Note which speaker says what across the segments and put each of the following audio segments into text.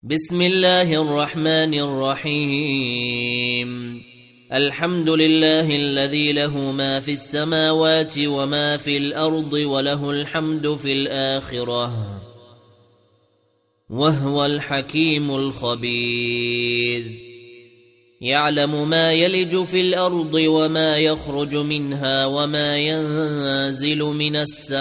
Speaker 1: بسم الله الرحمن الرحيم. الحمد لله الذي له ما في السماوات وما في الأرض وله الحمد في الآخرة وهو الحكيم الخبير. يعلم ما يلج في الأرض وما يخرج منها وما ينزل من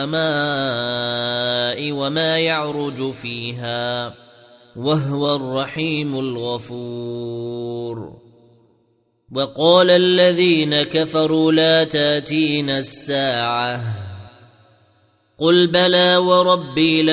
Speaker 1: السماء وما يعرج فيها وهو الرحيم الغفور. وقال الذين كفروا لا تاتينا الساعة قل بلى وربي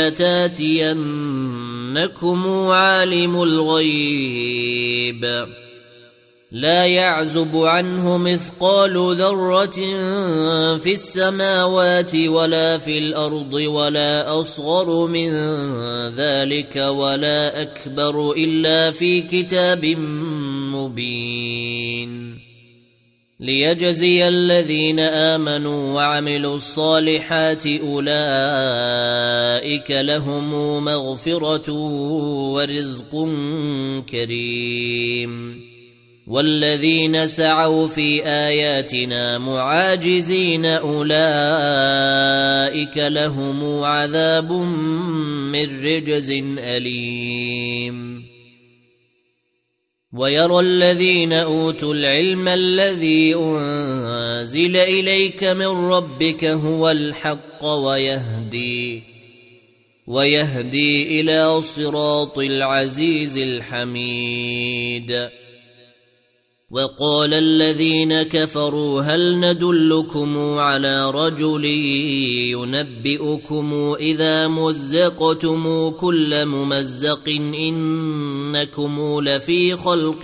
Speaker 1: لتاتينكم عالم الغيب لا يعزب عنه مثقال ذرة في السماوات ولا في الأرض ولا أصغر من ذلك ولا أكبر إلا في كتاب مبين ليجزي الذين آمنوا وعملوا الصالحات أولئك لهم مغفرة ورزق كريم. والذين سعوا في آياتنا معاجزين أولئك لهم عذاب من رجز أليم. ويرى الذين أوتوا العلم الذي أنزل إليك من ربك هو الحق ويهدي إلى صراط العزيز الحميد. وقال الذين كفروا هل ندلكم على رجل ينبئكم إذا مزقتم كل ممزق إنكم لفي خلق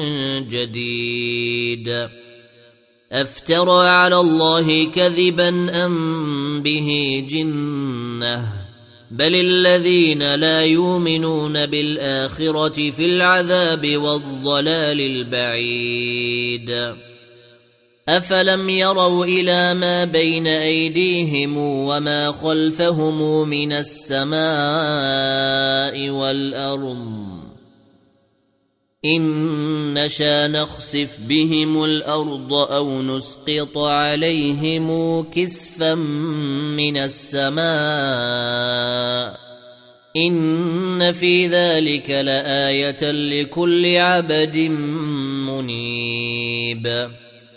Speaker 1: جديد أفترى على الله كذبا أم به جنة بل الذين لا يؤمنون بالآخرة في العذاب والضلال البعيد. أفلم يروا إلى ما بين أيديهم وما خلفهم من السماء والأرض إن نشأ نخسف بهم الأرض أو نسقط عليهم كسفا من السماء إن في ذلك لآية لكل عبد منيب.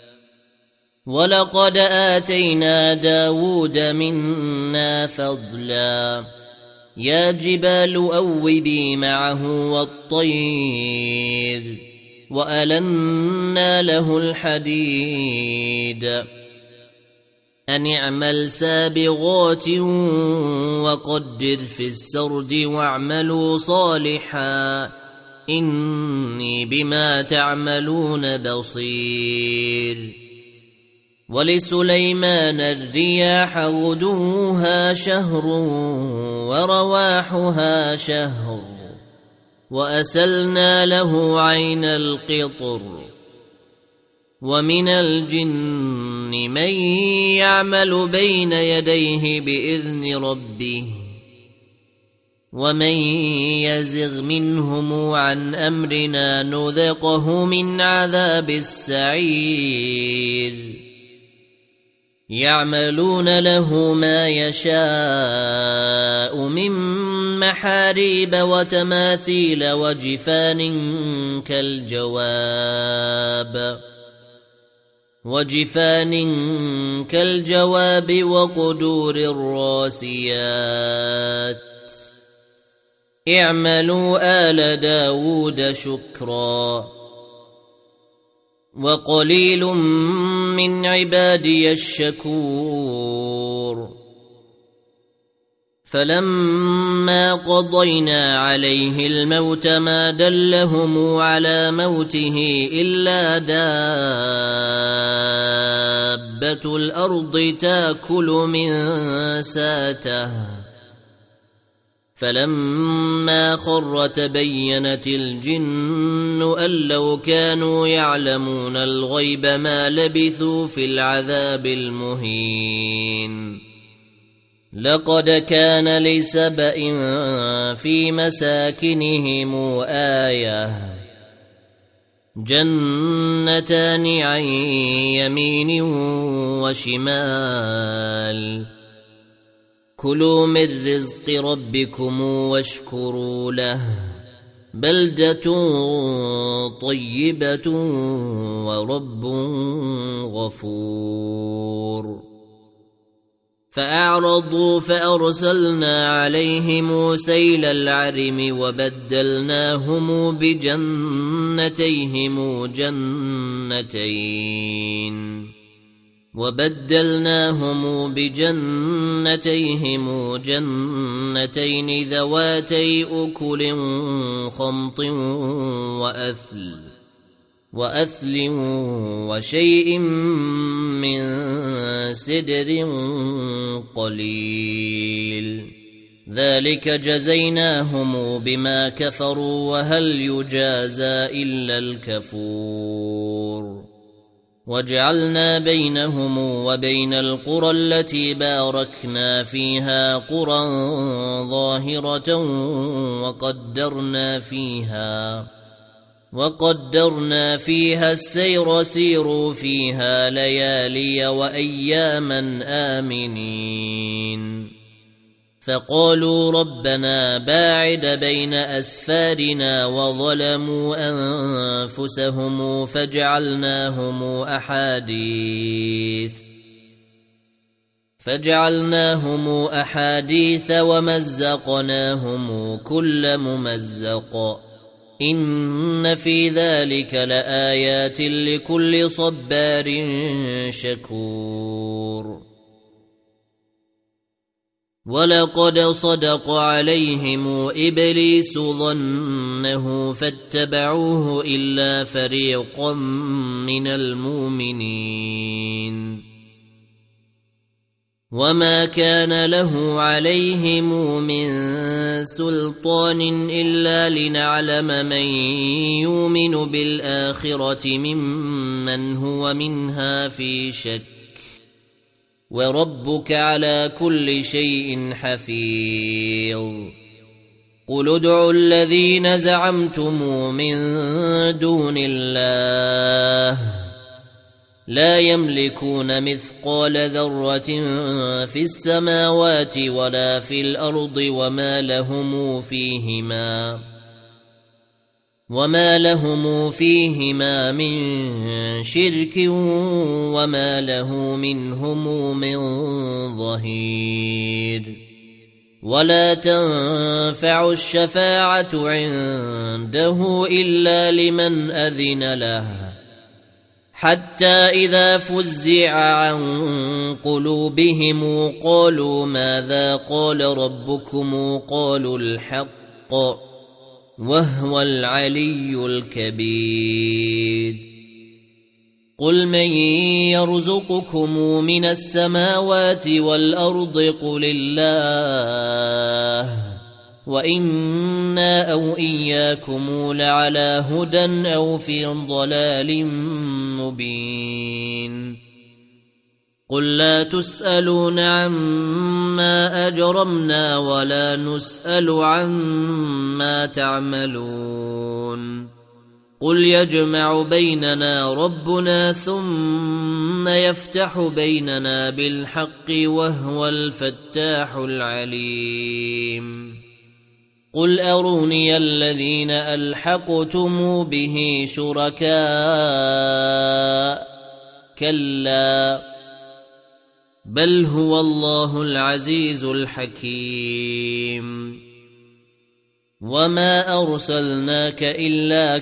Speaker 1: ولقد آتينا داود منا فضلا يا جبال أوبي معه والطير وألنا له الحديد أن اعمل سابغات وقدر في السرد واعملوا صالحا إني بما تعملون بصير. ولسليمان الرياح غدوها شهر ورواحها شهر وأسلنا له عين القطر. ومن الجن من يعمل بين يديه بإذن ربه ومن يزغ منهم عن أمرنا نذقه من عذاب السعير. يعملون له ما يشاء من محاريب وتماثيل وجفان كالجواب وقدور الراسيات. اعملوا آل داود شكرا وقليل من عبادي الشكور. فلما قضينا عليه الموت ما دلهم على موته إلا دابة الأرض تأكل من ساته فلما خر تبينت الجن أن لو كانوا يعلمون الغيب ما لبثوا في العذاب المهين. لقد كان لسبإ في مساكنهم آية جنتان عن يمين وشمال كلوا من رزق ربكم واشكروا له بلدة طيبة ورب غفور فأعرضوا فأرسلنا عليهم سيل العرم وبدلناهم بجنتيهم جنتين ذواتي أكل خمط وأثل وشيء من سدر قليل ذلك جزيناهم بما كفروا وهل يجازى إلا الكفور وجعلنا بينهم وبين القرى التي باركنا فيها قرى ظاهرة وقدرنا فيها السير سيروا فيها ليالي وأياما آمنين فقالوا ربنا باعد بين أسفارنا وظلموا أنفسهم فجعلناهم أحاديث ومزقناهم كل ممزق إن في ذلك لآيات لكل صبار شكور ولقد صدق عليهم إبليس ظنه فاتبعوه إلا فريقا من المؤمنين وما كان له عليهم من سلطان إلا لنعلم من يؤمن بالآخرة ممن هو منها في شك وربك على كل شيء حفيظ قل ادعوا الذين زعمتم من دون الله لا يملكون مثقال ذرة في السماوات ولا في الأرض وما لهم فيهما من شرك وما له منهم من ظهير ولا تنفع الشفاعة عنده إلا لمن أذن له حتى إذا فزع عن قلوبهم قالوا ماذا قال ربكم قالوا الحق وهو العلي الكبير قل من يرزقكم من السماوات والأرض قل الله وإنا أو إياكم لعلى هدى أو في ضلال مبين قل لا تسألون عما أجرمنا ولا نسأل عما تعملون قل يجمع بيننا ربنا ثم يفتح بيننا بالحق وهو الفتاح العليم قل أروني الذين ألحقتم به شركاء كلا بل هو الله العزيز الحكيم وما أرسلناك إلا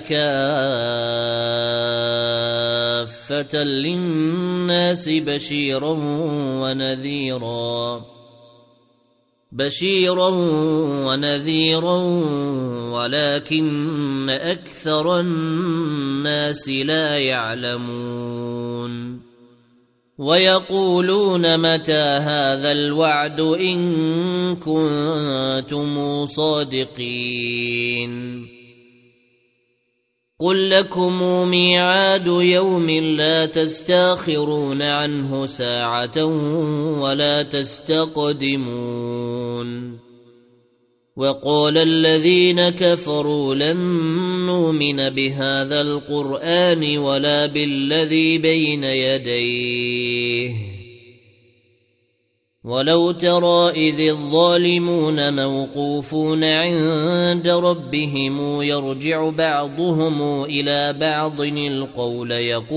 Speaker 1: كافة للناس بشيرا ونذيرا ولكن أكثر الناس لا يعلمون ويقولون متى هذا الوعد إن كنتم صادقين قل لكم ميعاد يوم لا تستاخرون عنه ساعة ولا تستقدمون وقال الذين كفروا لن نؤمن بهذا القرآن ولا بالذي بين يديه ولو ترى إذ الظالمون موقوفون عند ربهم يرجع بعضهم إلى بعض القول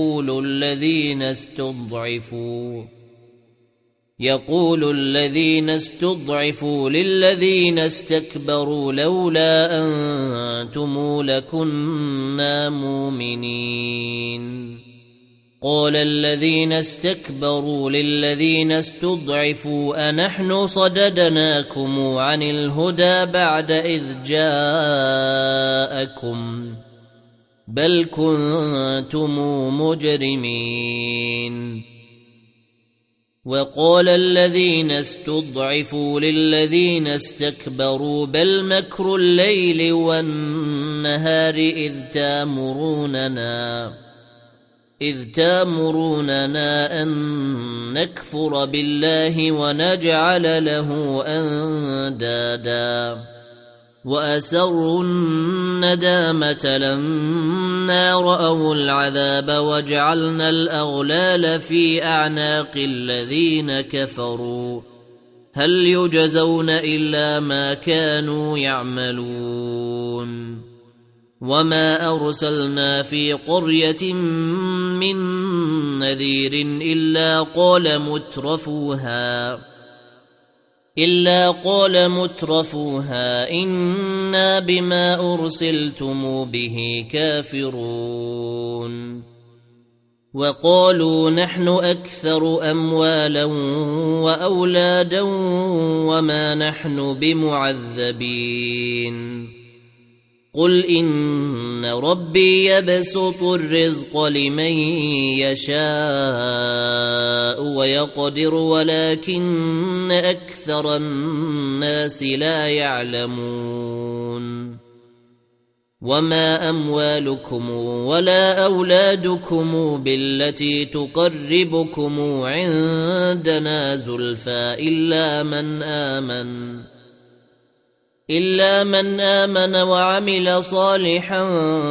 Speaker 1: يقول الذين استضعفوا للذين استكبروا لولا أنتم لكنا مؤمنين قال الذين استكبروا للذين استضعفوا أنحن صددناكم عن الهدى بعد إذ جاءكم بل كنتم مجرمين وقال الذين استضعفوا للذين استكبروا بل مكر الليل والنهار إذ تامروننا أن نكفر بالله ونجعل له أندادا وأسروا الندامة لما رأوا العذاب وجعلنا الأغلال في أعناق الذين كفروا هل يجزون إلا ما كانوا يعملون وما أرسلنا في قرية من نذير إلا قال مترفوها إنا بما أرسلتم به كافرون وقالوا نحن أكثر أموالا وأولادا وما نحن بمعذبين قل إن ربي يبسط الرزق لمن يشاء ويقدر ولكن أكثر الناس لا يعلمون وما أموالكم ولا أولادكم بالتي تقربكم عندنا زلفى إلا من آمن وعمل صالحا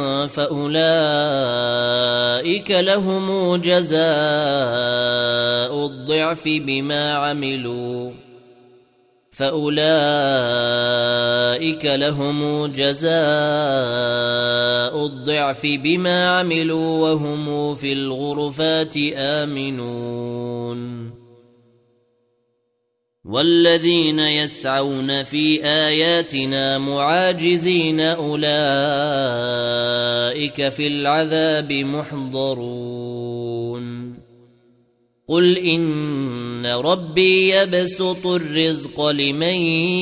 Speaker 1: فأولئك لهم جزاء الضعف بما عملوا وهم في الغرفات آمنون والذين يسعون في آياتنا معاجزين أولئك في العذاب محضرون قل إن ربي يبسط الرزق لمن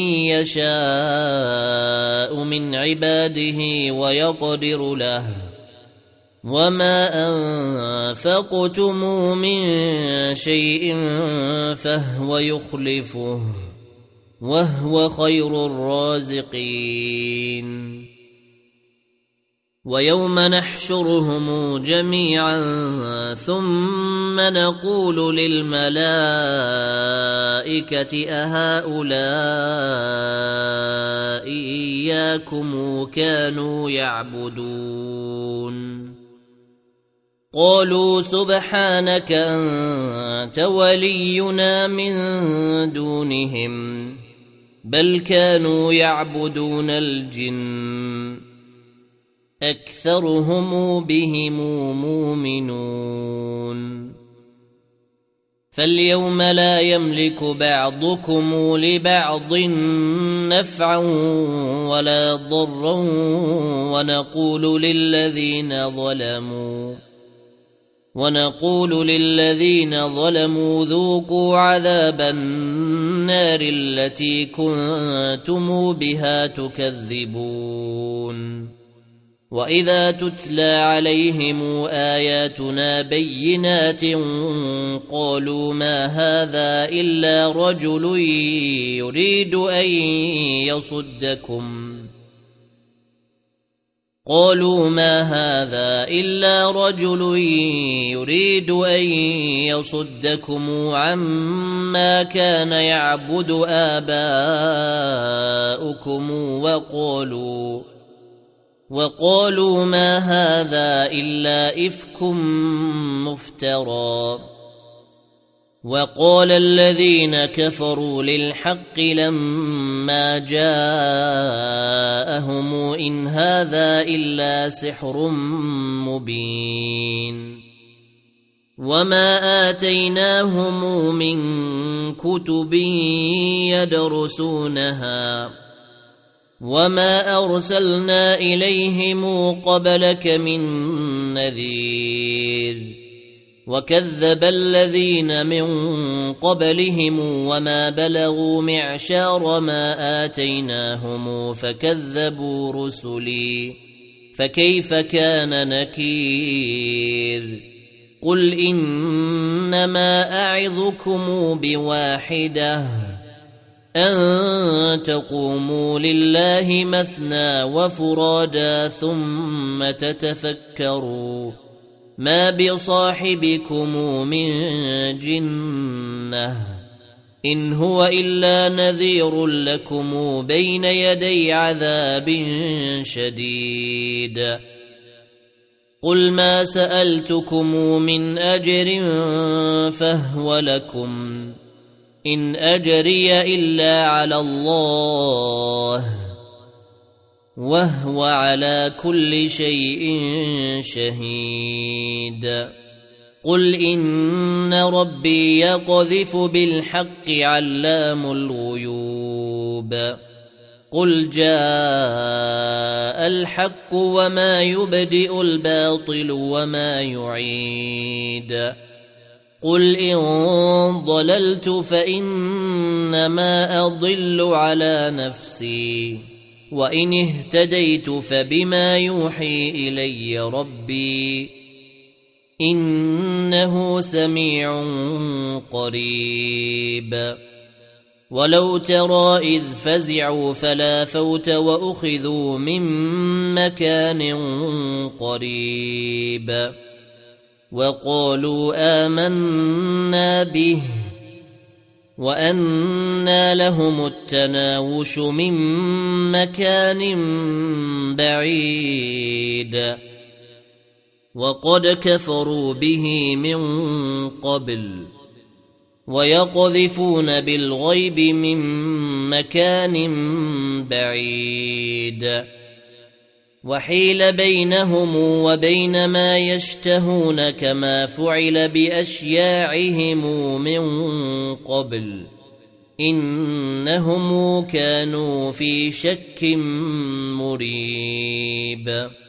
Speaker 1: يشاء من عباده ويقدر له وما أنفقتم من شيء فهو يخلفه وهو خير الرازقين ويوم نحشرهم جميعا ثم نقول للملائكة أهؤلاء إياكم كانوا يعبدون قالوا سبحانك أنت ولينا من دونهم بل كانوا يعبدون الجن أكثرهم بهم مؤمنون فاليوم لا يملك بعضكم لبعض نفعا ولا ضرا ونقول للذين ظلموا ذوقوا عذاب النار التي كنتم بها تكذبون وإذا تتلى عليهم آياتنا بينات قالوا ما هذا إلا رجل يريد أن قالوا ما هذا إلا رجل يريد أن يصدكم عما كان يعبد آباؤكم وقالوا ما هذا إلا إفك مفترى. وقال الذين كفروا للحق لما جاءهم إن هذا إلا سحر مبين. وما آتيناهم من كتب يدرسونها وما أرسلنا إليهم قبلك من نذير. وكذب الذين من قبلهم وما بلغوا معشار ما آتيناهم فكذبوا رسلي فكيف كان نكير. قل إنما أعظكم بواحدة أن تقوموا لله مثنى وفرادا ثم تتفكروا ما بصاحبكم من جنة إن هو إلا نذير لكم بين يدي عذاب شديد. قل ما سألتكم من أجر فهو لكم إن أجري إلا على الله وهو على كل شيء شهيد. قل إن ربي يقذف بالحق علام الغيوب. قل جاء الحق وما يبدئ الباطل وما يعيد. قل إن ضللت فإنما أضل على نفسي وإن اهتديت فبما يوحي إلي ربي إنه سميع قريب. ولو ترى إذ فزعوا فلا فوت وأخذوا من مكان قريب وقالوا آمنا به وأنى لهم التناوش من مكان بعيد وقد كفروا به من قبل ويقذفون بالغيب من مكان بعيد. وحيل بينهم وبين ما يشتهون كما فعل بأشياعهم من قبل إنهم كانوا في شك مريب.